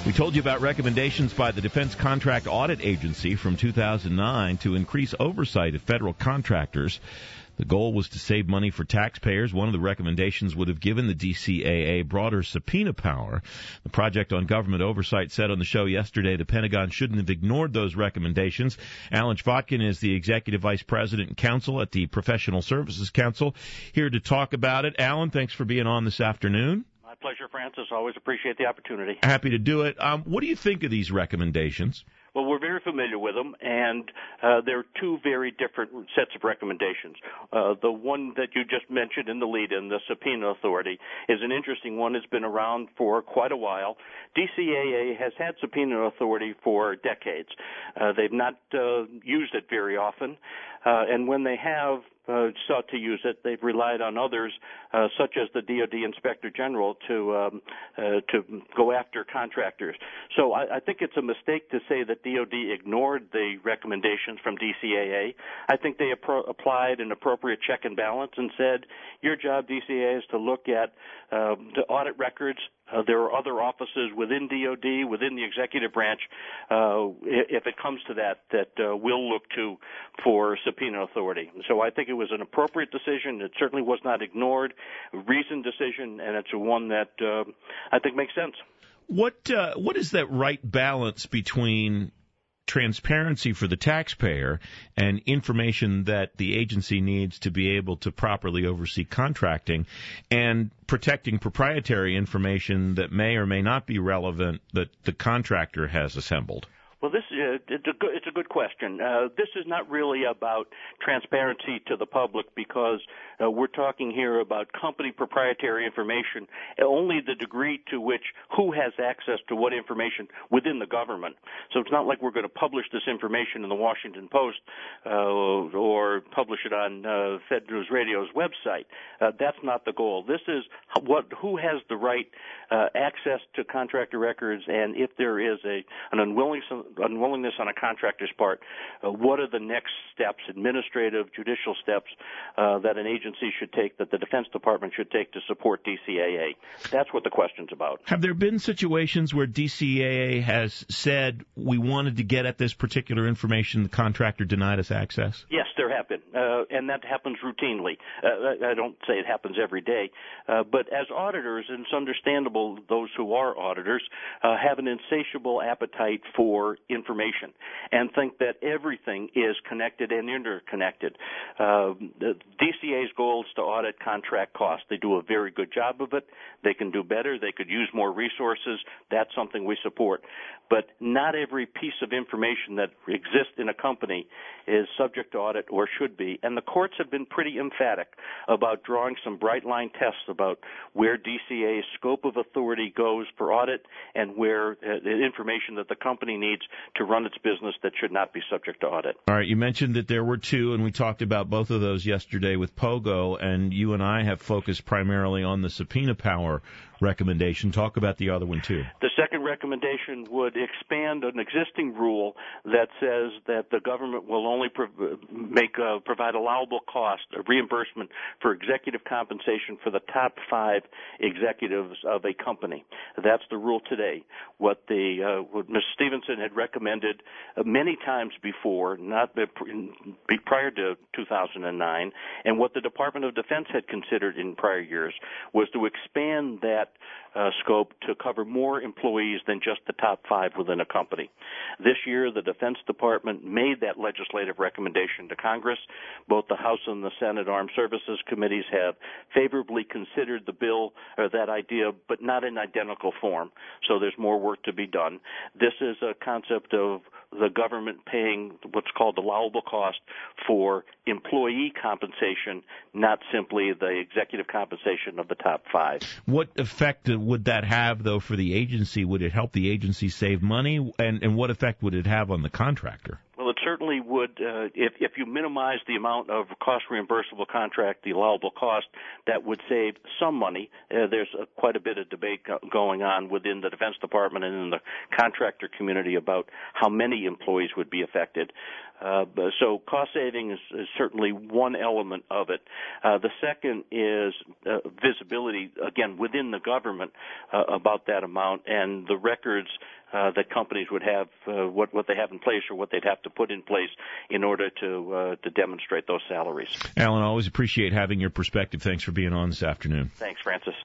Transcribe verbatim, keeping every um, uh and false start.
We told you about recommendations by the Defense Contract Audit Agency from two thousand nine to increase oversight of federal contractors. The goal was to save money for taxpayers. One of the recommendations would have given the D C A A broader subpoena power. The Project on Government Oversight said on the show yesterday the Pentagon shouldn't have ignored those recommendations. Alan Chvotkin is the Executive Vice President and Counsel at the Professional Services Council, here to talk about it. Alan, thanks for being on this afternoon. My pleasure, Francis. Always appreciate the opportunity. Happy to do it. Um, what do you think of these recommendations? Well, we're very familiar with them, and uh, there are two very different sets of recommendations. Uh, the one that you just mentioned in the lead-in, the subpoena authority, is an interesting one. It's been around for quite a while. D C A A has had subpoena authority for decades. Uh, they've not uh, used it very often, uh, and when they have uh, sought to use it, they've relied on others, uh, such as the D O D Inspector General, to um, uh, to go after contractors. So I, I think it's a mistake to say that D O D ignored the recommendations from D C A A. I think they appro- applied an appropriate check and balance and said, your job, D C A A, is to look at uh, the audit records. Uh, there are other offices within D O D, within the executive branch, uh, if it comes to that, that uh, we'll look to for subpoena authority. So I think it was an appropriate decision. It certainly was not ignored, a reasoned decision, and it's one that uh, I think makes sense. What uh, what is that right balance between transparency for the taxpayer and information that the agency needs to be able to properly oversee contracting, and protecting proprietary information that may or may not be relevant that the contractor has assembled? Well, this is a, it's, a good, it's a good question. Uh, this is not really about transparency to the public, because uh, we're talking here about company proprietary information, only the degree to which who has access to what information within the government. So it's not like we're going to publish this information in the Washington Post uh, or publish it on uh, Fed News Radio's website. Uh, that's not the goal. This is what who has the right uh, access to contractor records, and if there is a an unwilling unwillingness on a contractor's part, uh, what are the next steps, administrative, judicial steps, uh, that an agency should take, that the Defense Department should take to support D C A A? That's what the question's about. Have there been situations where D C A A has said, we wanted to get at this particular information, the contractor denied us access? Yes, there have been, uh, and that happens routinely. Uh, I don't say it happens every day, uh, but as auditors, and it's understandable, those who are auditors uh, have an insatiable appetite for information and think that everything is connected and interconnected. Uh, the D C A's goal is to audit contract costs. They do a very good job of it. They can do better. They could use more resources. That's something we support. But not every piece of information that exists in a company is subject to audit, or should be. And the courts have been pretty emphatic about drawing some bright line tests about where D C A's scope of authority goes for audit, and where uh, the information that the company needs to run its business that should not be subject to audit. All right, you mentioned that there were two, and we talked about both of those yesterday with POGO, and you and I have focused primarily on the subpoena power recommendation. Talk about the other one, too. The second recommendation would expand an existing rule that says that the government will only pro- make uh, provide allowable cost, a reimbursement for executive compensation for the top five executives of a company. That's the rule today. What the uh, what Miz Stevenson had recommended uh, many times before, not be, be prior to two thousand nine, and what the Department of Defense had considered in prior years, was to expand that uh, scope to cover more employees than just the top five within a company. This year, the Defense Department made that legislative recommendation to Congress. Both the House and the Senate Armed Services Committees have favorably considered the bill, or that idea, but not in identical form. So there's more work to be done. This is a concept of the government paying what's called allowable cost for employee compensation, not simply the executive compensation of the top five. What effect would that have, though, for the agency? Would it help the agency save money? And, and what effect would it have on the contractor? Well, it certainly certainly would, uh, if, if you minimize the amount of cost reimbursable contract, the allowable cost, that would save some money. Uh, there's uh, quite a bit of debate go- going on within the Defense Department and in the contractor community about how many employees would be affected. Uh, so cost saving is, is certainly one element of it. Uh, the second is uh, visibility, again, within the government uh, about that amount and the records uh, that companies would have, uh, what, what they have in place or what they'd have to put in place in order to uh, to demonstrate those salaries. Alan, I always appreciate having your perspective. Thanks for being on this afternoon. Thanks, Francis.